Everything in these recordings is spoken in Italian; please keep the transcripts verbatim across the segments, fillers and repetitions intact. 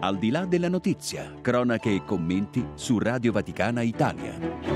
Al di là della notizia, cronache e commenti su Radio Vaticana Italia.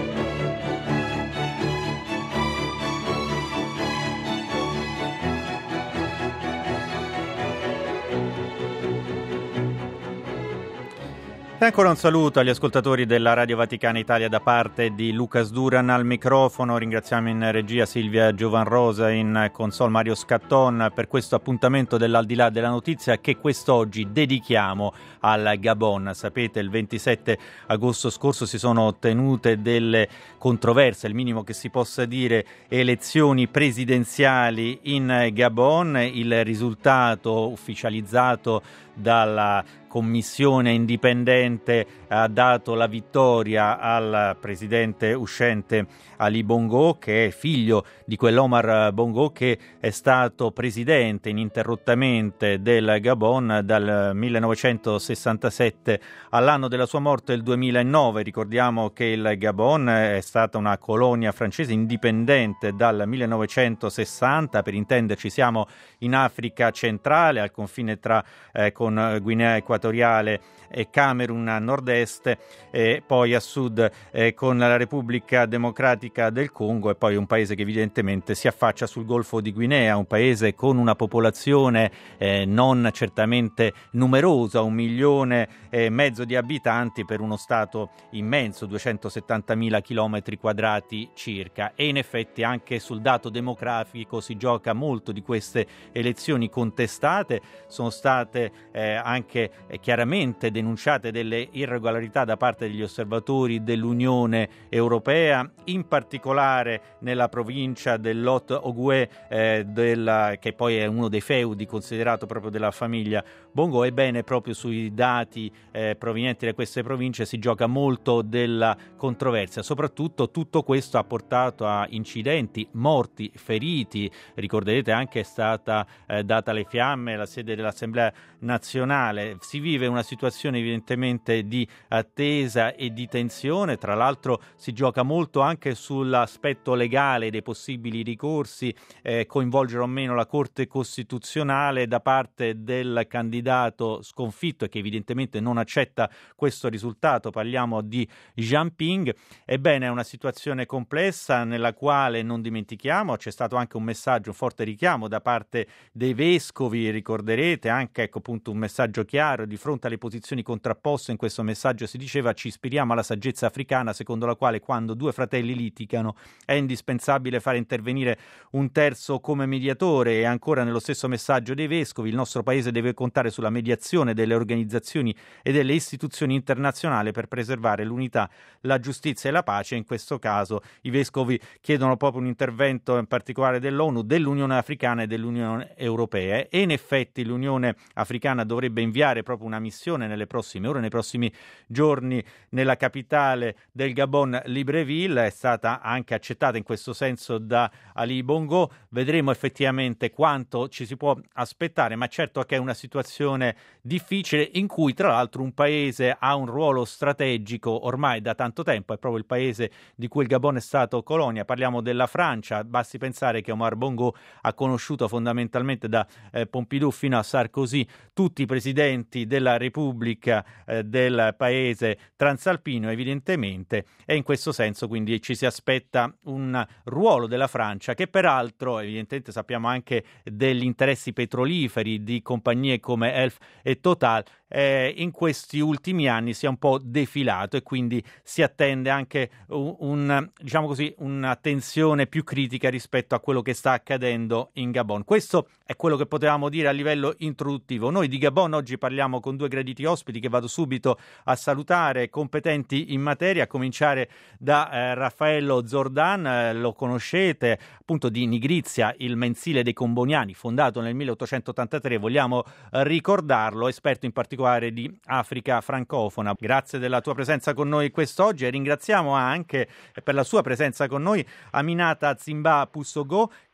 E ancora un saluto agli ascoltatori della Radio Vaticana Italia da parte di Lucas Duran al microfono. Ringraziamo in regia Silvia Giovanrosa, in console Mario Scatton per questo appuntamento dell'Al di là della notizia che quest'oggi dedichiamo al Gabon. Sapete, il ventisette agosto scorso si sono tenute delle controverse, il minimo che si possa dire, elezioni presidenziali in Gabon. Il risultato ufficializzato dalla commissione indipendente ha dato la vittoria al presidente uscente Ali Bongo, che è figlio di quell'Omar Bongo che è stato presidente ininterrottamente del Gabon dal millenovecentosessantasette all'anno della sua morte, il duemilanove. Ricordiamo che il Gabon è stata una colonia francese indipendente dal millenovecentosessanta, per intenderci siamo in Africa centrale, al confine tra eh, con Guinea Equatoriale e Camerun a nord-est, e poi a sud eh, con la Repubblica Democratica del Congo, e poi un paese che evidentemente si affaccia sul Golfo di Guinea, un paese con una popolazione eh, non certamente numerosa, un milione e mezzo di abitanti per uno stato immenso, duecentosettantamila chilometri quadrati circa. E in effetti anche sul dato demografico si gioca molto di queste elezioni contestate. Sono state eh, anche eh, chiaramente denunciate delle irregolarità da parte degli osservatori dell'Unione Europea, in particolare nella provincia dell'Hot Ogooué, eh, della, che poi è uno dei feudi considerato proprio della famiglia Bongo. Ebbene, proprio sui dati eh, provenienti da queste province si gioca molto della controversia. Soprattutto tutto questo ha portato a incidenti, morti, feriti. Ricorderete anche è stata eh, data alle fiamme la sede dell'Assemblea nazionale. Si vive una situazione evidentemente di attesa e di tensione. Tra l'altro si gioca molto anche sull'aspetto legale dei possibili ricorsi, eh, coinvolgere o meno la Corte Costituzionale da parte del candidato sconfitto e che evidentemente non accetta questo risultato. Parliamo di Jean Ping. Ebbene, è una situazione complessa nella quale, non dimentichiamo, c'è stato anche un messaggio, un forte richiamo da parte dei vescovi. Ricorderete anche, ecco appunto, un messaggio chiaro di fronte alle posizioni contrapposte. In questo messaggio si diceva: ci ispiriamo alla saggezza africana secondo la quale quando due fratelli litigano è indispensabile fare intervenire un terzo come mediatore. E ancora nello stesso messaggio dei vescovi: il nostro paese deve contare sulla mediazione delle organizzazioni e delle istituzioni internazionali per preservare l'unità, la giustizia e la pace. In questo caso i vescovi chiedono proprio un intervento in particolare dell'ONU, dell'Unione Africana e dell'Unione Europea, e in effetti l'Unione Africana dovrebbe inviare proprio una missione nelle prossime ore, nei prossimi giorni, nella capitale del Gabon, Libreville. È stata anche accettata in questo senso da Ali Bongo. Vedremo effettivamente quanto ci si può aspettare, ma certo che è una situazione difficile in cui tra l'altro un paese ha un ruolo strategico ormai da tanto tempo. È proprio il paese di cui il Gabon è stato colonia. Parliamo della Francia. Basti pensare che Omar Bongo ha conosciuto fondamentalmente da eh, Pompidou fino a Sarkozy tutti i presidenti della Repubblica eh, del paese transalpino evidentemente, e in questo senso quindi ci si aspetta un ruolo della Francia che peraltro evidentemente sappiamo anche degli interessi petroliferi di compagnie come Elf e Total eh, in questi ultimi anni si è un po' defilato, e quindi si attende anche un, un diciamo così una tensione più critica rispetto a quello che sta accadendo in Gabon. Questo è quello che potevamo dire a livello introduttivo. Noi di Gabon oggi parliamo con due graditi ospiti che vado subito a salutare, competenti in materia, a cominciare da eh, Raffaello Zordan. Eh, lo conoscete appunto di Nigrizia, il mensile dei Comboniani, fondato nel milleottocentottantatré, vogliamo eh, ricordarlo, esperto in particolare di Africa francofona. Grazie della tua presenza con noi quest'oggi, e ringraziamo anche per la sua presenza con noi Aminata Zimba Pussogo,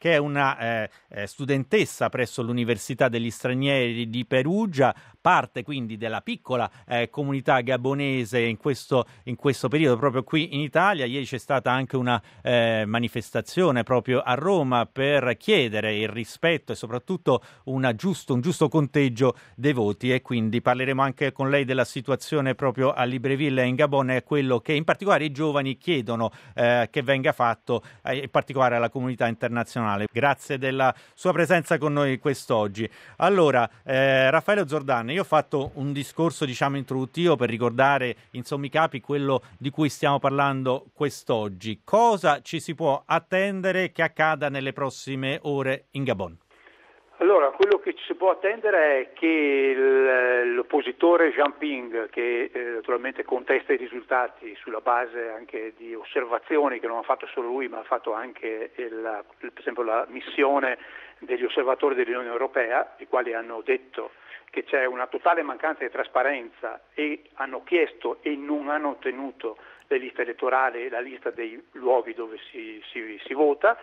che è una eh, eh, studentessa presso l'Università degli Stranieri di Perugia, parte quindi della piccola eh, comunità gabonese in questo, in questo periodo proprio qui in Italia. Ieri c'è stata anche una eh, manifestazione proprio a Roma per chiedere il rispetto e soprattutto una giusto, un giusto conteggio dei voti, e quindi parleremo anche con lei della situazione proprio a Libreville in Gabon e quello che in particolare i giovani chiedono eh, che venga fatto, eh, in particolare alla comunità internazionale. Grazie della sua presenza con noi quest'oggi. Allora, eh, Raffaele Zordan, io ho fatto un discorso diciamo introduttivo per ricordare in sommi capi quello di cui stiamo parlando quest'oggi. Cosa ci si può attendere che accada nelle prossime ore in Gabon? Allora, quello che ci si può attendere è che l'oppositore Jean Ping, che eh, naturalmente contesta i risultati sulla base anche di osservazioni che non ha fatto solo lui, ma ha fatto anche il, per esempio la missione degli osservatori dell'Unione Europea, i quali hanno detto che c'è una totale mancanza di trasparenza e hanno chiesto e non hanno ottenuto le liste elettorali, la lista dei luoghi dove si, si, si vota.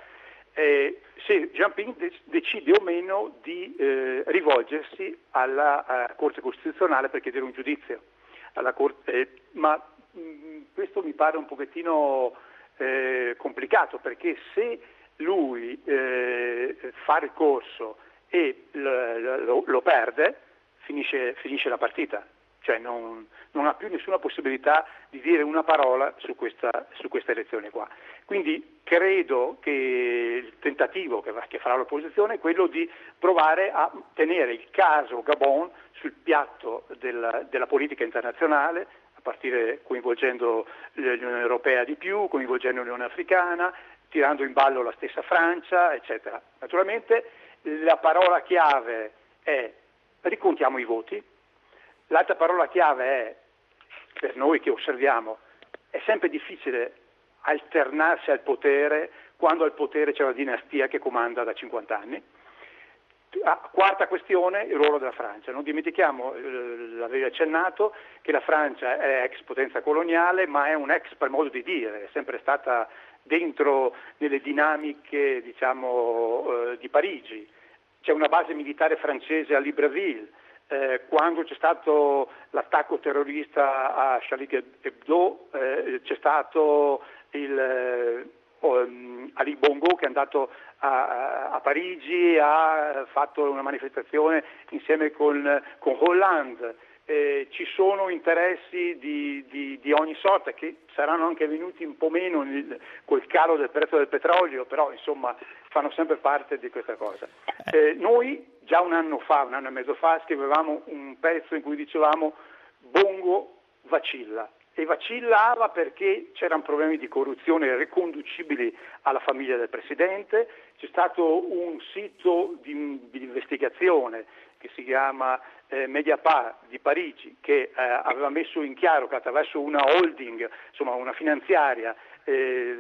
Eh, se Jean Ping decide o meno di eh, rivolgersi alla uh, Corte Costituzionale per chiedere un giudizio alla Corte, eh, ma mh, questo mi pare un pochettino eh, complicato, perché se lui eh, fa ricorso e l- lo, lo perde, finisce, finisce la partita. Cioè non, non ha più nessuna possibilità di dire una parola su questa, su questa elezione qua. Quindi credo che il tentativo che, che farà l'opposizione è quello di provare a tenere il caso Gabon sul piatto del, della politica internazionale, a partire coinvolgendo l'Unione Europea di più, coinvolgendo l'Unione Africana, tirando in ballo la stessa Francia, eccetera. Naturalmente la parola chiave è ricontiamo i voti. L'altra parola chiave è, per noi che osserviamo, è sempre difficile alternarsi al potere quando al potere c'è una dinastia che comanda da cinquanta anni. Quarta questione, il ruolo della Francia. Non dimentichiamo, l'avevi accennato, che la Francia è ex potenza coloniale, ma è un ex per modo di dire, è sempre stata dentro nelle dinamiche, diciamo, di Parigi. C'è una base militare francese a Libreville. Eh, quando c'è stato l'attacco terrorista a Charlie Hebdo, eh, c'è stato il, eh, um, Ali Bongo che è andato a, a Parigi, ha fatto una manifestazione insieme con, con Hollande. Eh, ci sono interessi di, di, di ogni sorta che saranno anche venuti un po' meno nel, col calo del prezzo del petrolio, però insomma fanno sempre parte di questa cosa. Eh, noi già un anno fa, un anno e mezzo fa, scrivevamo un pezzo in cui dicevamo Bongo vacilla, e vacillava perché c'erano problemi di corruzione riconducibili alla famiglia del presidente. C'è stato un sito di, di investigazione che si chiama eh, Mediapart di Parigi, che eh, aveva messo in chiaro che attraverso una holding, insomma una finanziaria, eh,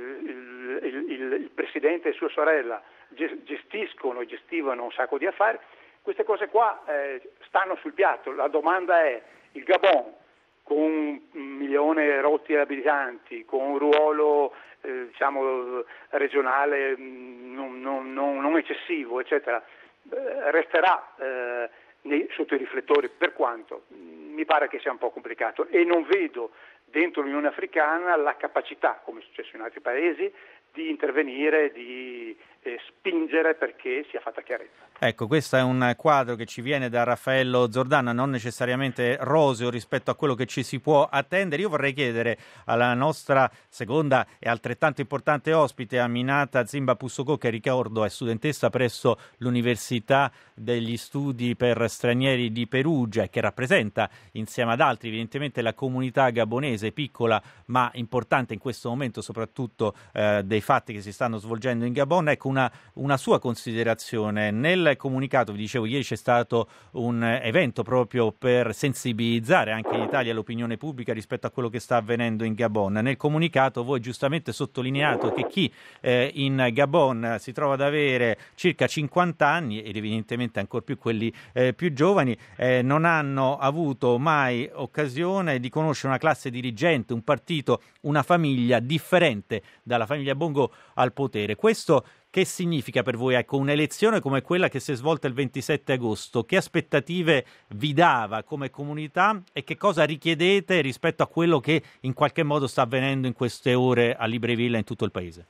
il, il, il, il presidente e sua sorella gestiscono e gestivano un sacco di affari. Queste cose qua eh, stanno sul piatto. La domanda è: il Gabon, con un milione rotti abitanti, con un ruolo eh, diciamo regionale non, non, non, non eccessivo, eccetera, eh, resterà eh, nei, sotto i riflettori, per quanto mi pare che sia un po' complicato, e non vedo dentro l'Unione Africana la capacità, come è successo in altri paesi, di intervenire, di eh, spingere perché sia fatta chiarezza. Ecco, questo è un quadro che ci viene da Raffaello Zordan, non necessariamente roseo rispetto a quello che ci si può attendere. Io vorrei chiedere alla nostra seconda e altrettanto importante ospite, Aminata Zimba Poussoko, che ricordo è studentessa presso l'Università degli Studi per Stranieri di Perugia e che rappresenta insieme ad altri evidentemente la comunità gabonese, piccola ma importante in questo momento, soprattutto eh, dei fatti che si stanno svolgendo in Gabon. Ecco, una, una sua considerazione. Nel comunicato, vi dicevo, ieri c'è stato un evento proprio per sensibilizzare anche in Italia l'opinione pubblica rispetto a quello che sta avvenendo in Gabon. Nel comunicato voi giustamente sottolineato che chi eh, in Gabon si trova ad avere circa cinquanta anni, ed evidentemente ancor più quelli eh, più giovani, eh, non hanno avuto mai occasione di conoscere una classe dirigente, un partito, una famiglia differente dalla famiglia Bongo al potere. Questo che significa per voi, ecco, un'elezione come quella che si è svolta il ventisette agosto? Che aspettative vi dava come comunità e che cosa richiedete rispetto a quello che in qualche modo sta avvenendo in queste ore a Libreville e in tutto il paese?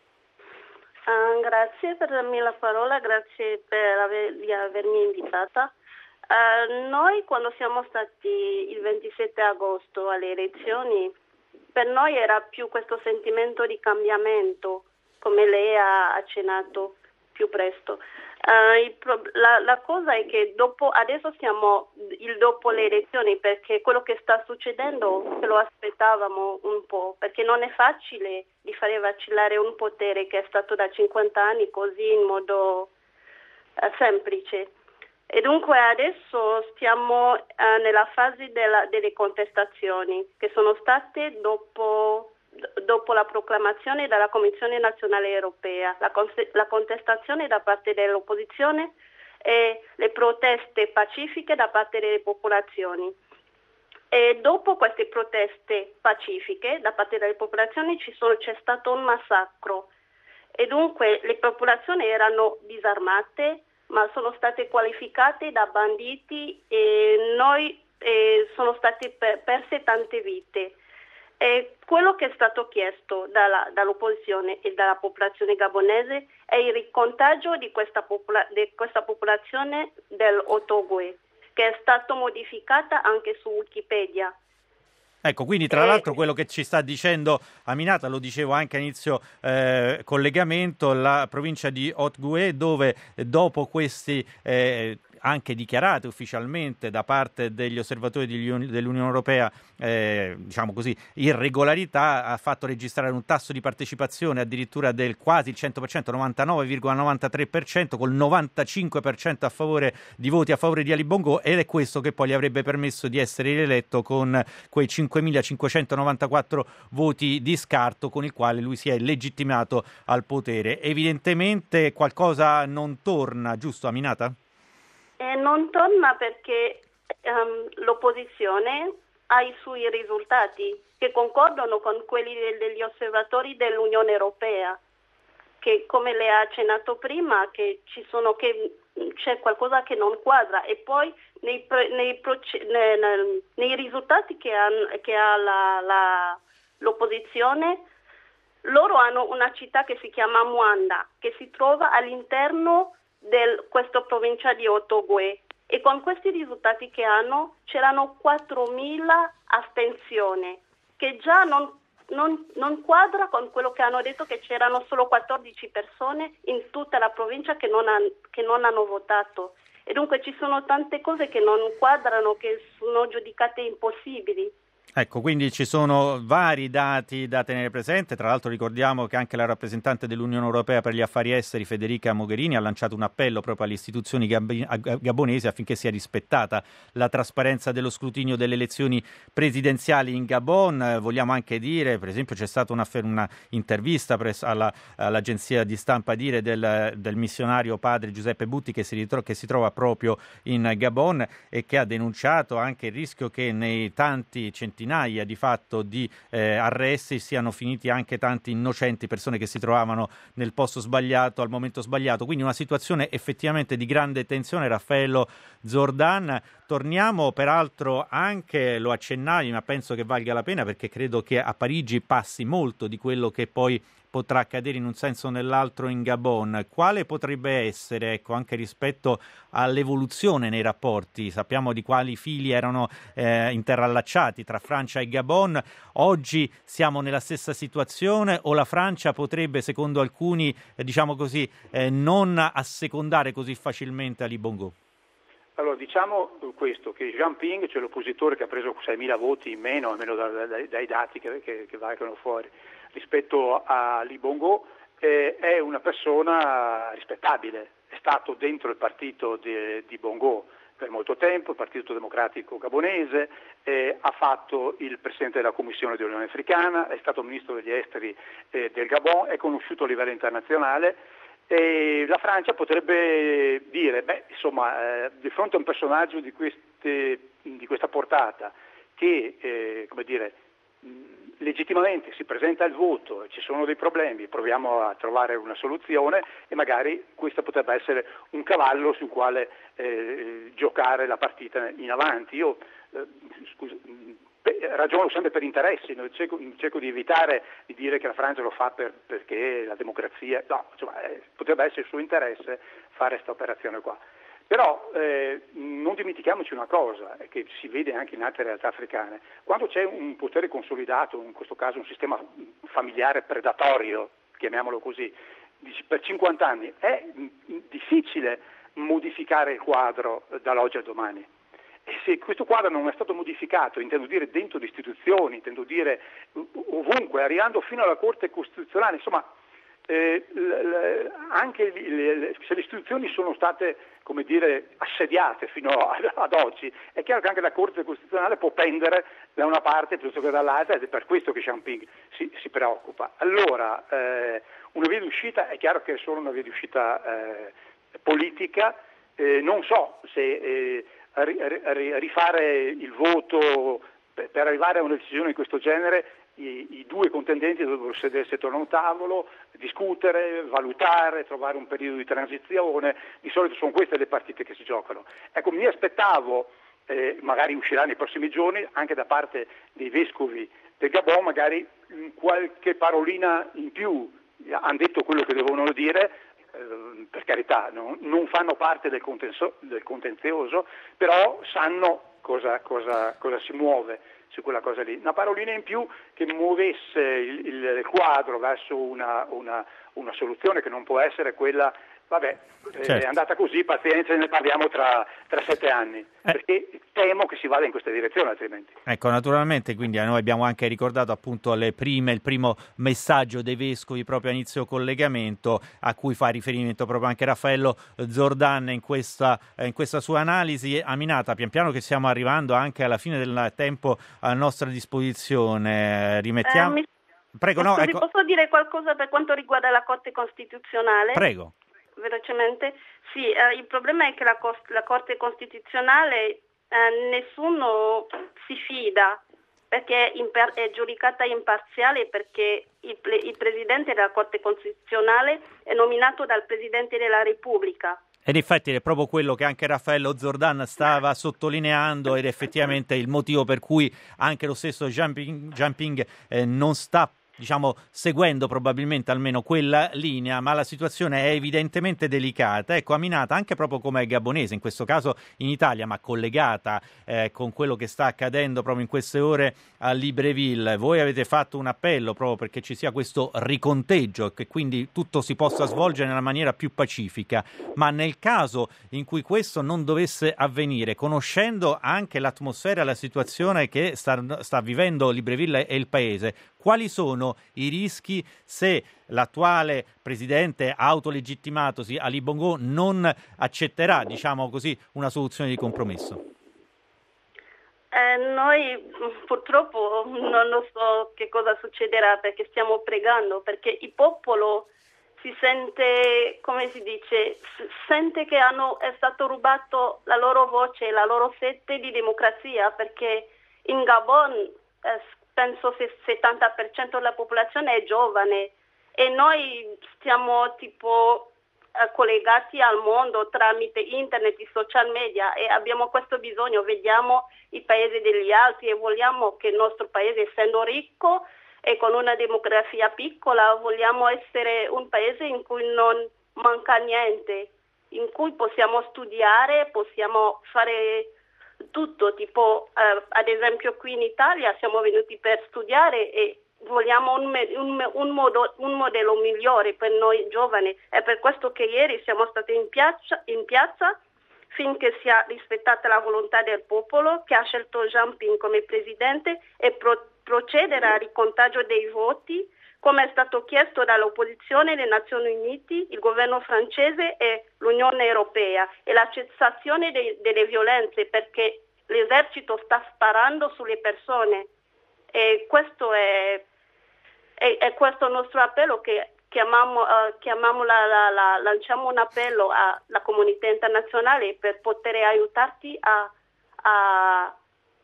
Uh, grazie per darmi la parola, grazie per aver, di avermi invitata. Uh, noi quando siamo stati il ventisette agosto alle elezioni, per noi era più questo sentimento di cambiamento, come lei ha accennato più presto. Uh, il pro- la, la cosa è che dopo, adesso siamo il dopo le elezioni, perché quello che sta succedendo ce lo aspettavamo un po', perché non è facile di fare vacillare un potere che è stato da cinquanta anni così in modo uh, semplice. E dunque adesso stiamo uh, nella fase della, delle contestazioni che sono state dopo dopo la proclamazione dalla Commissione Nazionale Europea, la, con- la contestazione da parte dell'opposizione e le proteste pacifiche da parte delle popolazioni. E dopo queste proteste pacifiche da parte delle popolazioni ci sono, c'è stato un massacro e dunque le popolazioni erano disarmate ma sono state qualificate da banditi e noi e sono state per- perse tante vite. E quello che è stato chiesto dalla, dall'opposizione e dalla popolazione gabonese è il ricontagio di questa, popola- di questa popolazione dell'Otogwe, che è stato modificata anche su Wikipedia. Ecco, quindi tra l'altro quello che ci sta dicendo Aminata, lo dicevo anche a inizio eh, collegamento, la provincia di Haut-Goué, dove dopo questi eh, anche dichiarate ufficialmente da parte degli osservatori dell'Unione Europea, eh, diciamo così, irregolarità, ha fatto registrare un tasso di partecipazione addirittura del quasi il cento per cento, novantanove virgola novantatré per cento, col novantacinque per cento a favore di voti a favore di Ali Bongo, ed è questo che poi gli avrebbe permesso di essere rieletto con quei cinquemilacinquecentonovantaquattro voti di scarto con il quale lui si è legittimato al potere. Evidentemente qualcosa non torna, giusto Aminata? E non torna perché um, l'opposizione ha i suoi risultati che concordano con quelli de- degli osservatori dell'Unione Europea, che come le ha accennato prima che ci sono che c'è qualcosa che non quadra e poi nei, nei, proce- nei, nei, nei risultati che, han, che ha la, la, l'opposizione, loro hanno una città che si chiama Muanda, che si trova all'interno di questa provincia di Haut-Goué e con questi risultati che hanno c'erano quattromila astensioni, che già non, non, non quadra con quello che hanno detto che c'erano solo quattordici persone in tutta la provincia che non, han, che non hanno votato. E dunque ci sono tante cose che non quadrano, che sono giudicate impossibili. Ecco, quindi ci sono vari dati da tenere presente. Tra l'altro ricordiamo che anche la rappresentante dell'Unione Europea per gli affari esteri, Federica Mogherini, ha lanciato un appello proprio alle istituzioni gab- gabonesi affinché sia rispettata la trasparenza dello scrutinio delle elezioni presidenziali in Gabon. Vogliamo anche dire, per esempio, c'è stata una, una intervista pres- alla, all'agenzia di stampa Dire del, del missionario padre Giuseppe Butti che si, ritro- che si trova proprio in Gabon e che ha denunciato anche il rischio che nei tanti centinaia di fatto di eh, arresti siano finiti anche tanti innocenti, persone che si trovavano nel posto sbagliato al momento sbagliato, quindi una situazione effettivamente di grande tensione. Raffaello Zordan, torniamo peraltro anche, lo accennavi ma penso che valga la pena perché credo che a Parigi passi molto di quello che poi potrà accadere in un senso o nell'altro in Gabon. Quale potrebbe essere, ecco, anche rispetto all'evoluzione nei rapporti? Sappiamo di quali fili erano eh, interallacciati tra Francia e Gabon. Oggi siamo nella stessa situazione o la Francia potrebbe, secondo alcuni, eh, diciamo così, eh, non assecondare così facilmente Ali Bongo? Allora, diciamo questo, che Jean Ping, cioè l'oppositore che ha preso seimila voti in meno, almeno dai, dai, dai dati che, che, che valgono fuori, rispetto a Ali Bongo, eh, è una persona rispettabile, è stato dentro il partito di, di Bongo per molto tempo, il Partito Democratico Gabonese, eh, ha fatto il Presidente della Commissione dell'Unione Africana, è stato Ministro degli Esteri eh, del Gabon, è conosciuto a livello internazionale. E la Francia potrebbe dire, beh, insomma, eh, di fronte a un personaggio di, queste, di questa portata che, eh, come dire, legittimamente si presenta il voto, ci sono dei problemi, proviamo a trovare una soluzione e magari questo potrebbe essere un cavallo sul quale eh, giocare la partita in avanti. Io eh, scusa, ragiono sempre per interessi, no? cerco, cerco di evitare di dire che la Francia lo fa per, perché la democrazia, no, insomma, eh, potrebbe essere il suo interesse fare questa operazione qua. Però eh, non dimentichiamoci una cosa, che si vede anche in altre realtà africane, quando c'è un potere consolidato, in questo caso un sistema familiare predatorio, chiamiamolo così, per cinquanta anni, è difficile modificare il quadro dall'oggi al domani. E se questo quadro non è stato modificato, intendo dire dentro le istituzioni, intendo dire ovunque, arrivando fino alla Corte Costituzionale, insomma, eh, l- l- anche le, le, se le istituzioni sono state, come dire, assediate fino ad, ad oggi, è chiaro che anche la Corte Costituzionale può pendere da una parte piuttosto che dall'altra, ed è per questo che Jinping si, si preoccupa. Allora, eh, una via d'uscita è chiaro che è solo una via d'uscita eh, politica, eh, non so se eh, rifare il voto per arrivare a una decisione di questo genere. I, i due contendenti dovrebbero sedersi attorno a un tavolo, discutere, valutare, trovare un periodo di transizione. Di solito sono queste le partite che si giocano. Ecco, mi aspettavo, eh, magari uscirà nei prossimi giorni, anche da parte dei vescovi del Gabon, magari qualche parolina in più. Hanno detto quello che devono dire, eh, per carità, no? Non fanno parte del, contenso, del contenzioso, però sanno cosa, cosa, cosa si muove su quella cosa lì. Una parolina in più che muovesse il, il quadro verso una, una, una soluzione che non può essere quella, vabbè, certo. È andata così, pazienza, ne parliamo tra, tra sette anni, eh. perché temo che si vada in questa direzione altrimenti. Ecco, naturalmente, quindi noi abbiamo anche ricordato appunto le prime, il primo messaggio dei vescovi proprio a inizio collegamento, a cui fa riferimento proprio anche Raffaello Zordan in questa, in questa sua analisi. Aminata, pian piano che stiamo arrivando anche alla fine del tempo a nostra disposizione, rimettiamo... Eh, mi... Prego, no, Scusi, ecco... posso dire qualcosa per quanto riguarda la Corte Costituzionale? Prego. Velocemente. Sì, eh, il problema è che la, cost- la Corte Costituzionale eh, nessuno si fida, perché è, imper- è giudicata imparziale, perché il, ple- il Presidente della Corte Costituzionale è nominato dal Presidente della Repubblica. Ed infatti è proprio quello che anche Raffaello Zordan stava sottolineando, ed effettivamente il motivo per cui anche lo stesso Jinping, Jinping eh, non sta diciamo seguendo probabilmente almeno quella linea, ma la situazione è evidentemente delicata. Ecco, Aminata, anche proprio come gabonese, in questo caso in Italia, ma collegata eh, con quello che sta accadendo proprio in queste ore a Libreville, voi avete fatto un appello proprio perché ci sia questo riconteggio e che quindi tutto si possa svolgere nella maniera più pacifica, ma nel caso in cui questo non dovesse avvenire, conoscendo anche l'atmosfera e la situazione che sta, sta vivendo Libreville e il paese, quali sono i rischi se l'attuale presidente autolegittimatosi Ali Bongo non accetterà, diciamo così, una soluzione di compromesso? Eh, noi purtroppo non lo so che cosa succederà, perché stiamo pregando, perché il popolo si sente, come si dice, sente che hanno, è stato rubato la loro voce, la loro sete di democrazia, perché in Gabon eh, penso che il settanta per cento della popolazione è giovane e noi stiamo tipo collegati al mondo tramite internet e social media e abbiamo questo bisogno, vediamo i paesi degli altri e vogliamo che il nostro paese, essendo ricco e con una demografia piccola, vogliamo essere un paese in cui non manca niente, in cui possiamo studiare, possiamo fare tutto, tipo eh, ad esempio qui in Italia siamo venuti per studiare e vogliamo un, un, un, modo, un modello migliore per noi giovani. È per questo che ieri siamo stati in piazza, in piazza finché sia rispettata la volontà del popolo che ha scelto Jinping come presidente e pro, procedere al ricontaggio dei voti come è stato chiesto dall'opposizione, le Nazioni Unite, il governo francese e l'Unione Europea, e la cessazione de, delle violenze, perché l'esercito sta sparando sulle persone e questo è, è, è questo il nostro appello che chiamiamo, uh, chiamiamo la, la, la, lanciamo un appello alla comunità internazionale per poter aiutarti a, a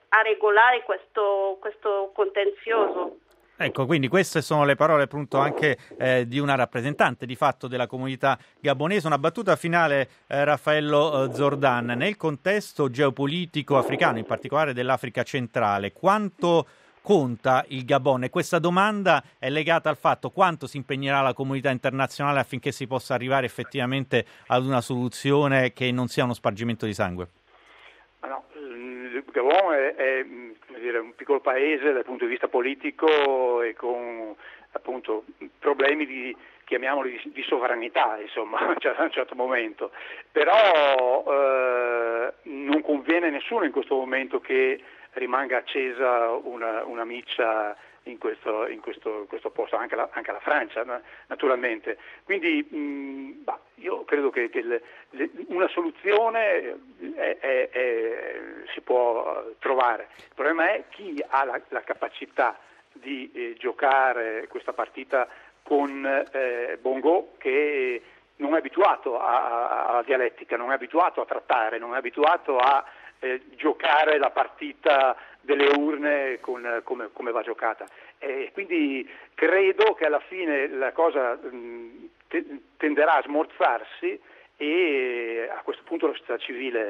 a regolare questo, questo contenzioso. Ecco, quindi queste sono le parole appunto anche eh, di una rappresentante di fatto della comunità gabonese. Una battuta finale, eh, Raffaello eh, Zordan. Nel contesto geopolitico africano, in particolare dell'Africa centrale, quanto conta il Gabon? E questa domanda è legata al fatto quanto si impegnerà la comunità internazionale affinché si possa arrivare effettivamente ad una soluzione che non sia uno spargimento di sangue. Ma no, il Gabon è, è come dire, un piccolo paese dal punto di vista politico e con appunto problemi di, chiamiamoli, di, di sovranità, insomma, a un certo momento. Però eh, non conviene a nessuno in questo momento che rimanga accesa una, una miccia in questo, in questo, in questo posto, anche la, anche la Francia naturalmente. Quindi mh, bah, io credo che, che le, le, una soluzione è, è, è, si può trovare. Il problema è chi ha la, la capacità di eh, giocare questa partita con eh, Bongo, che non è abituato alla dialettica, non è abituato a trattare, non è abituato a eh, giocare la partita delle urne con, come, come va giocata. E quindi credo che alla fine la cosa mh, te, tenderà a smorzarsi e a questo punto la società civile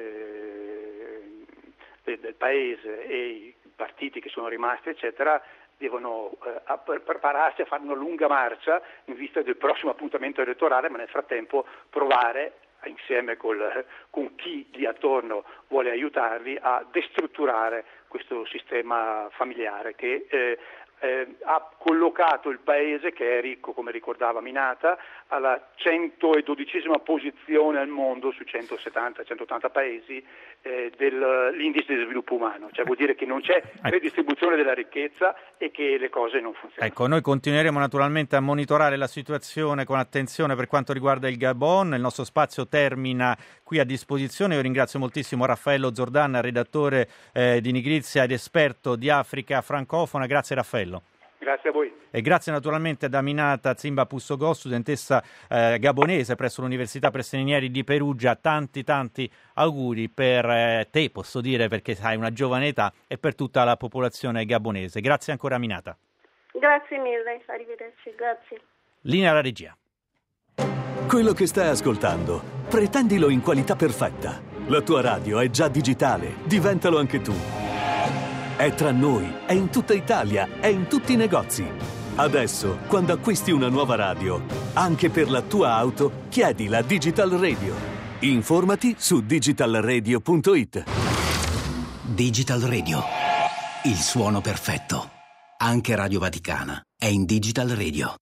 eh, del, del paese e i partiti che sono rimasti eccetera devono eh, prepararsi a fare una lunga marcia in vista del prossimo appuntamento elettorale, ma nel frattempo provare insieme col, con chi lì attorno vuole aiutarli a destrutturare questo sistema familiare che eh, eh, ha collocato il paese, che è ricco come ricordava Minata, alla centododicesima posizione al mondo su centosettanta centottanta paesi eh, dell'indice di sviluppo umano, cioè vuol dire che non c'è redistribuzione della ricchezza e che le cose non funzionano. Ecco, noi continueremo naturalmente a monitorare la situazione con attenzione per quanto riguarda il Gabon. Il nostro spazio termina qui a disposizione. Io ringrazio moltissimo Raffaello Zordan, redattore eh, di Nigrizia ed esperto di Africa francofona. Grazie Raffaello. Grazie a voi. E grazie naturalmente ad Aminata Zimba Pussogo, studentessa eh, gabonese presso l'Università Prestrinieri di Perugia. Tanti tanti auguri per eh, te, posso dire, perché hai una giovane età, e per tutta la popolazione gabonese. Grazie ancora Aminata. Grazie mille, arrivederci, grazie. Linea alla regia. Quello che stai ascoltando, pretendilo in qualità perfetta. La tua radio è già digitale, diventalo anche tu. È tra noi, è in tutta Italia, è in tutti i negozi. Adesso, quando acquisti una nuova radio, anche per la tua auto, chiedi la Digital Radio. Informati su digital radio punto it. Digital Radio, il suono perfetto. Anche Radio Vaticana è in Digital Radio.